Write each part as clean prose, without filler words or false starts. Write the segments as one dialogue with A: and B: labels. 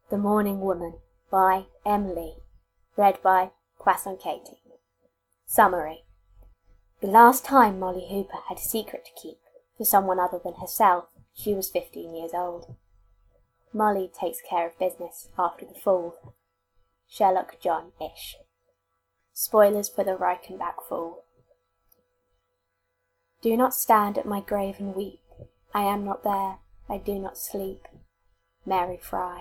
A: The Morning Woman by Emily. Read by Croissant Katie. Summary. The last time Molly Hooper had a secret to keep, for someone other than herself, she was 15 years old. Molly takes care of business after the fall. Sherlock John-ish. Spoilers for the Reichenbach Fall. Do not stand at my grave and weep. I am not there. I do not sleep. Mary Fry.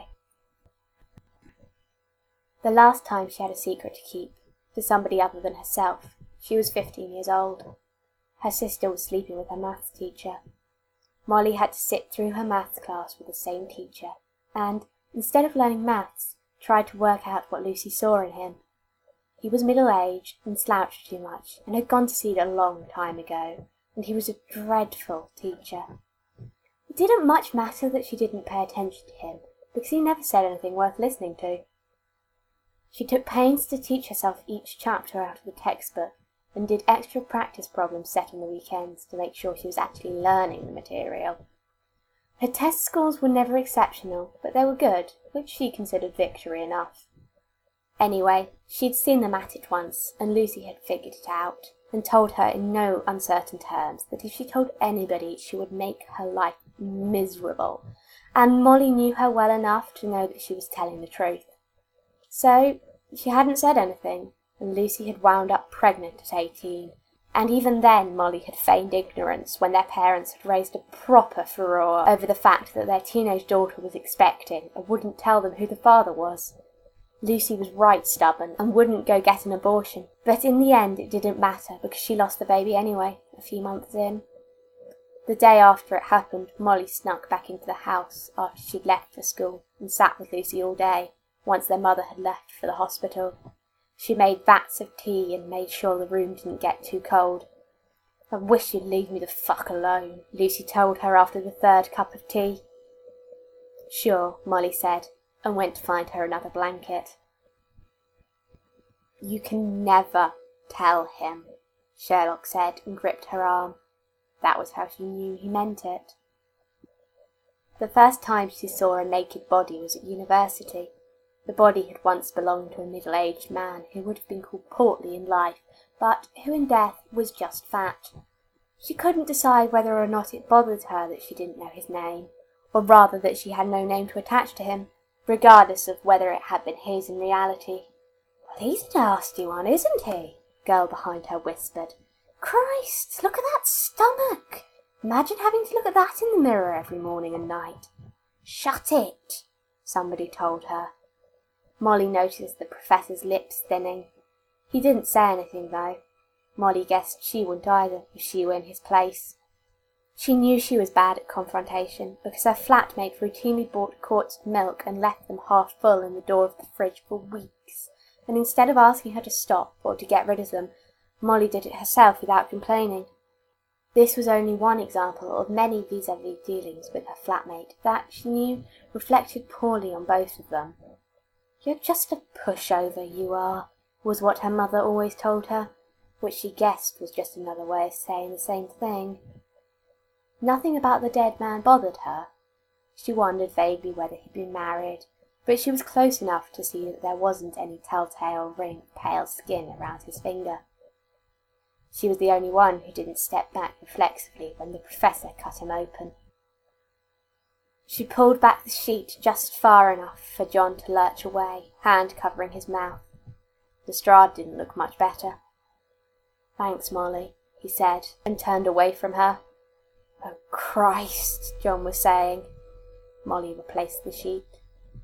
A: The last time she had a secret to keep, to somebody other than herself, she was 15 years old. Her sister was sleeping with her maths teacher. Molly had to sit through her maths class with the same teacher, and, instead of learning maths, tried to work out what Lucy saw in him. He was middle-aged and slouched too much, and had gone to seed a long time ago, and he was a dreadful teacher. It didn't much matter that she didn't pay attention to him, because he never said anything worth listening to. She took pains to teach herself each chapter out of the textbook, and did extra practice problems set on the weekends to make sure she was actually learning the material. Her test scores were never exceptional, but they were good, which she considered victory enough. Anyway, she'd seen them at it once, and Lucy had figured it out, and told her in no uncertain terms that if she told anybody she would make her life miserable, and Molly knew her well enough to know that she was telling the truth. So, she hadn't said anything, and Lucy had wound up pregnant at 18, and even then Molly had feigned ignorance when their parents had raised a proper furore over the fact that their teenage daughter was expecting and wouldn't tell them who the father was. Lucy was right stubborn and wouldn't go get an abortion, but in the end it didn't matter because she lost the baby anyway, a few months in. The day after it happened, Molly snuck back into the house after she'd left for school and sat with Lucy all day, once their mother had left for the hospital. She made vats of tea and made sure the room didn't get too cold. "I wish you'd leave me the fuck alone," Lucy told her after the third cup of tea. "Sure," Molly said, and went to find her another blanket. "You can never tell him," Sherlock said and gripped her arm. That was how she knew he meant it. The first time she saw a naked body was at university. The body had once belonged to a middle-aged man who would have been called portly in life, but who in death was just fat. She couldn't decide whether or not it bothered her that she didn't know his name, or rather that she had no name to attach to him, regardless of whether it had been his in reality. "Well, he's a nasty one, isn't he?" the girl behind her whispered. "Christ, look at that stomach! Imagine having to look at that in the mirror every morning and night." "Shut it," somebody told her. Molly noticed the professor's lips thinning. He didn't say anything, though. Molly guessed she wouldn't either if she were in his place. She knew she was bad at confrontation because her flatmate routinely bought quarts of milk and left them half full in the door of the fridge for weeks, and instead of asking her to stop or to get rid of them, Molly did it herself without complaining. This was only one example of many vis-à-vis dealings with her flatmate that, she knew, reflected poorly on both of them. "You're just a pushover, you are," was what her mother always told her, which she guessed was just another way of saying the same thing. Nothing about the dead man bothered her. She wondered vaguely whether he'd been married, but she was close enough to see that there wasn't any telltale ring of pale skin around his finger. She was the only one who didn't step back reflexively when the professor cut him open. She pulled back the sheet just far enough for John to lurch away, hand covering his mouth. Lestrade didn't look much better. "Thanks, Molly," he said, and turned away from her. "Oh, Christ," John was saying. Molly replaced the sheet.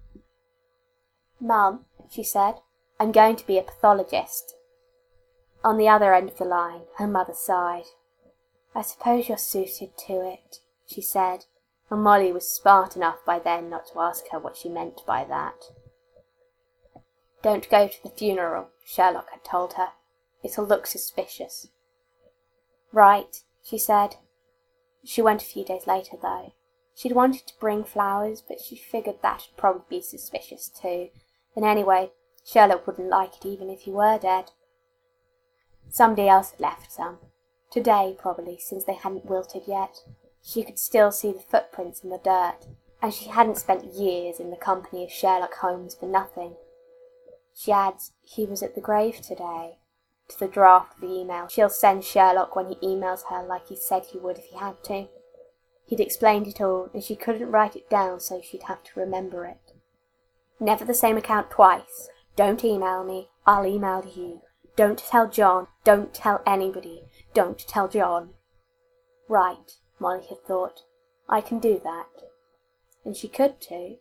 A: "Mum," she said, "I'm going to be a pathologist." On the other end of the line, her mother sighed. "I suppose you're suited to it," she said, and Molly was smart enough by then not to ask her what she meant by that. "Don't go to the funeral," Sherlock had told her. "It'll look suspicious." "Right," she said. She went a few days later, though. She'd wanted to bring flowers, but she figured that'd probably be suspicious too, and anyway, Sherlock wouldn't like it even if he were dead. Somebody else had left some. Today, probably, since they hadn't wilted yet. She could still see the footprints in the dirt, and she hadn't spent years in the company of Sherlock Holmes for nothing. She adds, he was at the grave today, to the draft of the email she'll send Sherlock when he emails her like he said he would if he had to. He'd explained it all, and she couldn't write it down, so she'd have to remember it. Never the same account twice. Don't email me, I'll email you. Don't tell John, don't tell anybody, don't tell John. Right, Molly had thought. I can do that. And she could too.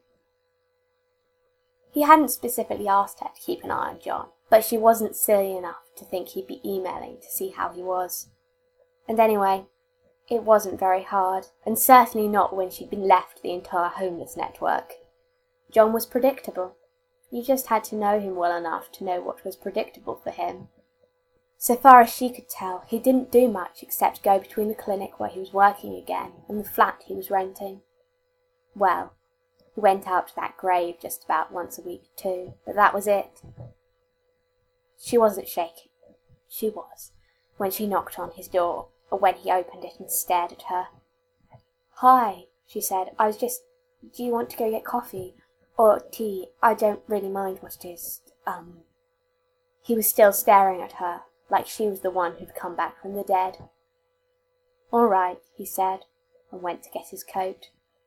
A: He hadn't specifically asked her to keep an eye on John, but she wasn't silly enough to think he'd be emailing to see how he was. And anyway, it wasn't very hard, and certainly not when she'd been left the entire homeless network. John was predictable. You just had to know him well enough to know what was predictable for him. So far as she could tell, he didn't do much except go between the clinic where he was working again and the flat he was renting. Well, he went out to that grave just about once a week too, but that was it. She wasn't shaking. She was, when she knocked on his door, or when he opened it and stared at her. "Hi," she said. Do you want to go get coffee? Or tea? I don't really mind what it is. He was still staring at her, like she was the one who'd come back from the dead. "All right," he said, and went to get his coat.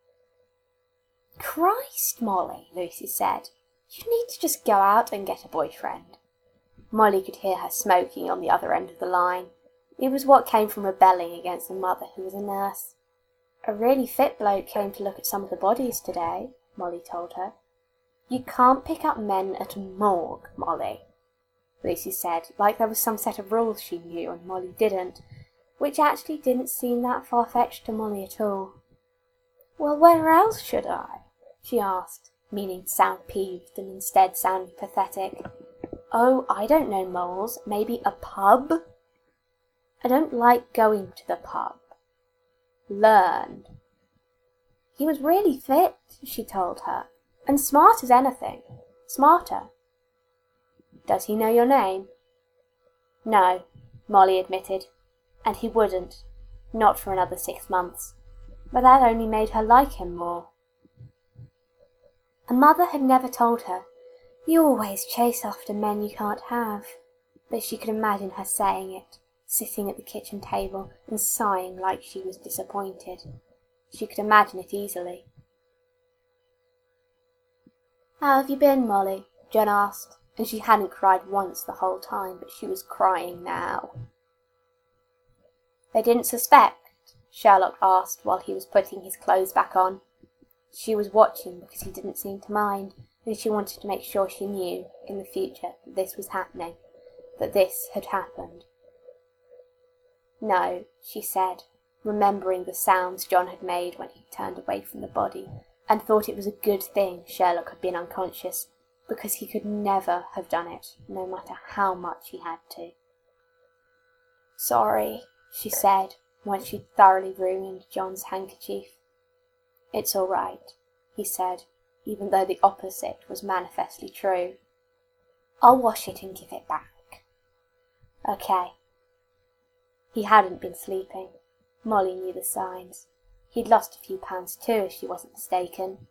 A: "Christ, Molly," Lucy said. "You need to just go out and get a boyfriend." Molly could hear her smoking on the other end of the line. It was what came from rebelling against a mother who was a nurse. "A really fit bloke came to look at some of the bodies today," Molly told her. "You can't pick up men at a morgue, Molly," Lucy said, like there was some set of rules she knew and Molly didn't, which actually didn't seem that far-fetched to Molly at all. "Well, where else should I?" she asked, meaning to sound peeved and instead sounding pathetic. "Oh, I don't know, Moles. Maybe a pub?" "I don't like going to the pub." "Learn." "He was really fit," she told her, "and smart as anything. Smarter." "Does he know your name?" "No," Molly admitted, and he wouldn't, not for another 6 months, but that only made her like him more. Her mother had never told her, "You always chase after men you can't have," but she could imagine her saying it, sitting at the kitchen table and sighing like she was disappointed. She could imagine it easily. "How have you been, Molly?" John asked, and she hadn't cried once the whole time, but she was crying now. "They didn't suspect?" Sherlock asked while he was putting his clothes back on. She was watching because he didn't seem to mind, and she wanted to make sure she knew, in the future, that this was happening, that this had happened. "No," she said, remembering the sounds John had made when he turned away from the body, and thought it was a good thing Sherlock had been unconscious, because he could never have done it, no matter how much he had to. "Sorry," she said, once she'd thoroughly ruined John's handkerchief. "It's all right," he said, even though the opposite was manifestly true. "I'll wash it and give it back." "Okay." He hadn't been sleeping. Molly knew the signs. He'd lost a few pounds too, if she wasn't mistaken.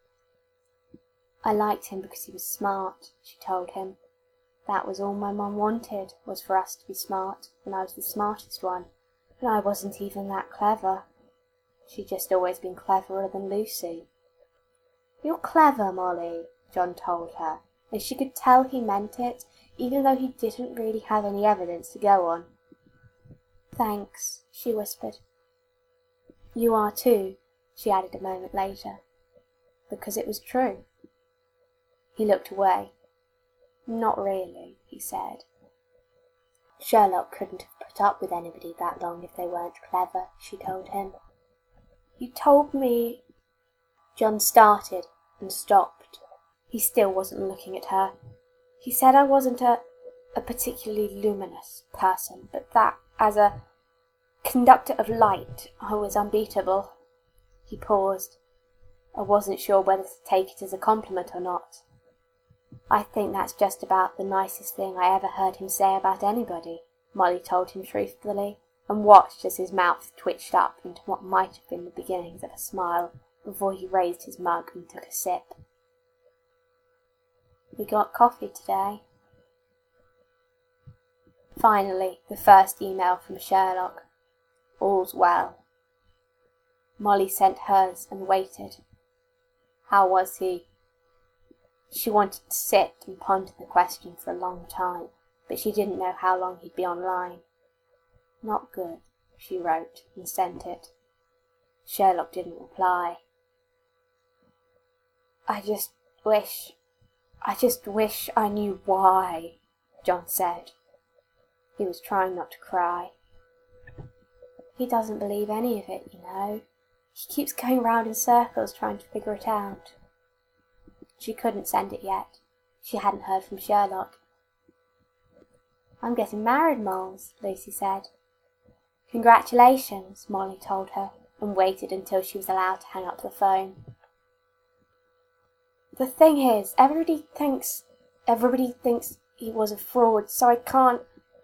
A: "I liked him because he was smart," she told him. "That was all my mum wanted, was for us to be smart, and I was the smartest one, and I wasn't even that clever. She'd just always been cleverer than Lucy." "You're clever, Molly," John told her, and she could tell he meant it, even though he didn't really have any evidence to go on. "Thanks," she whispered. "You are too," she added a moment later, because it was true. He looked away. "Not really," he said. Sherlock couldn't have put up with anybody that long if they weren't clever, she told him. "You told me—" John started and stopped. He still wasn't looking at her. "He said I wasn't a particularly luminous person, but that, as a conductor of light, I was unbeatable." He paused. I wasn't sure whether to take it as a compliment or not. "I think that's just about the nicest thing I ever heard him say about anybody," Molly told him truthfully, and watched as his mouth twitched up into what might have been the beginnings of a smile before he raised his mug and took a sip. "We got coffee today." Finally, the first email from Sherlock. "All's well." Molly sent hers and waited. How was he? She wanted to sit and ponder the question for a long time, but she didn't know how long he'd be online. "Not good," she wrote and sent it. Sherlock didn't reply. I just wish I knew why," John said. He was trying not to cry. "He doesn't believe any of it, you know. He keeps going round in circles trying to figure it out." She couldn't send it yet. She hadn't heard from Sherlock. "I'm getting married, Moles," Lucy said. "Congratulations," Molly told her, and waited until she was allowed to hang up the phone. "The thing is, everybody thinks he was a fraud, so I can't.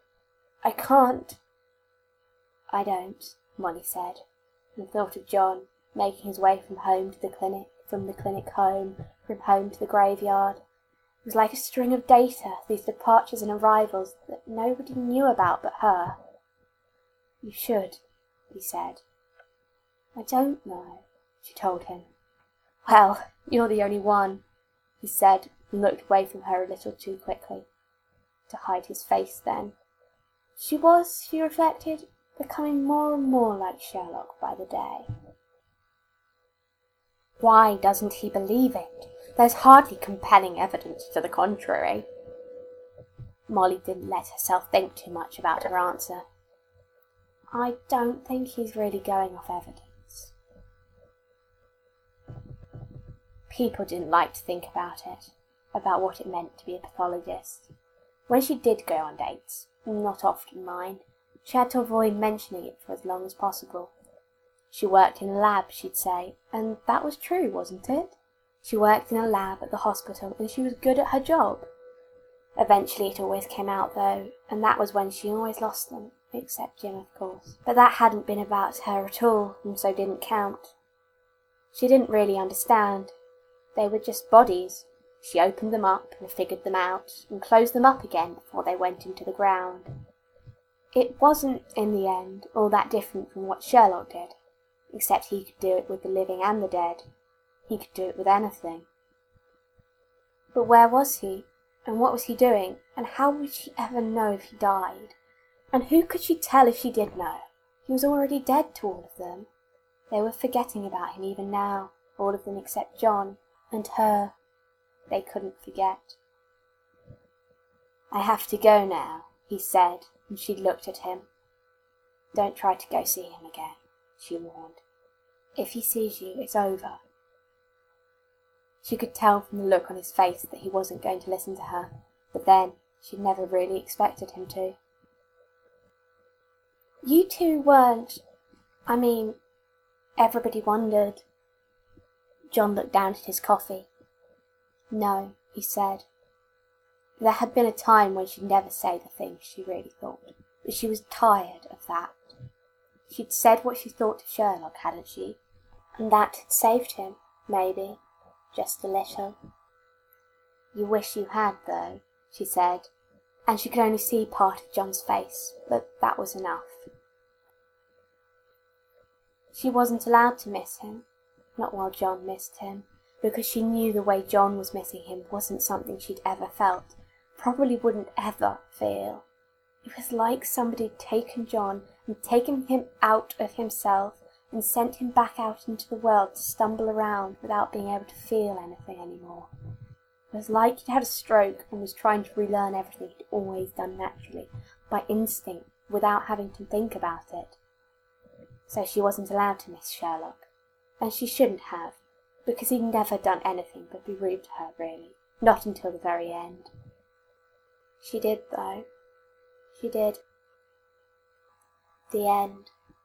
A: "I don't," Molly said, and thought of John making his way from home to the clinic, from the clinic home, from home to the graveyard. It was like a string of data, these departures and arrivals that nobody knew about but her. "You should," he said. "I don't know," she told him. "Well, you're the only one," he said, and looked away from her a little too quickly to hide his face then. She was, she reflected, becoming more and more like Sherlock by the day. Why doesn't he believe it? There's hardly compelling evidence to the contrary. Molly didn't let herself think too much about her answer. "I don't think he's really going off evidence." People didn't like to think about it, about what it meant to be a pathologist. When she did go on dates, not often mind, she had to avoid mentioning it for as long as possible. She worked in a lab, she'd say, and that was true, wasn't it? She worked in a lab at the hospital and she was good at her job. Eventually it always came out though, and that was when she always lost them, except Jim of course. But that hadn't been about her at all, and so didn't count. She didn't really understand. They were just bodies. She opened them up and figured them out, and closed them up again before they went into the ground. It wasn't, in the end, all that different from what Sherlock did, except he could do it with the living and the dead. He could do it with anything. But where was he? And what was he doing? And how would she ever know if he died? And who could she tell if she did know? He was already dead to all of them. They were forgetting about him even now, all of them except John, and her. They couldn't forget. "I have to go now," he said, and she looked at him. "Don't try to go see him again," she warned. "If he sees you, it's over." She could tell from the look on his face that he wasn't going to listen to her, but then she'd never really expected him to. "You two weren't... everybody wondered." John looked down at his coffee. "No," he said. There had been a time when she'd never say the things she really thought, but she was tired of that. She'd said what she thought of Sherlock, hadn't she? And that had saved him, maybe, just a little. "You wish you had, though," she said, and she could only see part of John's face, but that was enough. She wasn't allowed to miss him, not while John missed him, because she knew the way John was missing him wasn't something she'd ever felt, probably wouldn't ever feel. It was like somebody had taken John and taken him out of himself and sent him back out into the world to stumble around without being able to feel anything anymore. It was like he'd had a stroke and was trying to relearn everything he'd always done naturally, by instinct, without having to think about it. So she wasn't allowed to miss Sherlock, and she shouldn't have, because he'd never done anything but be rude to her, really, not until the very end. She did, though. She did. The end.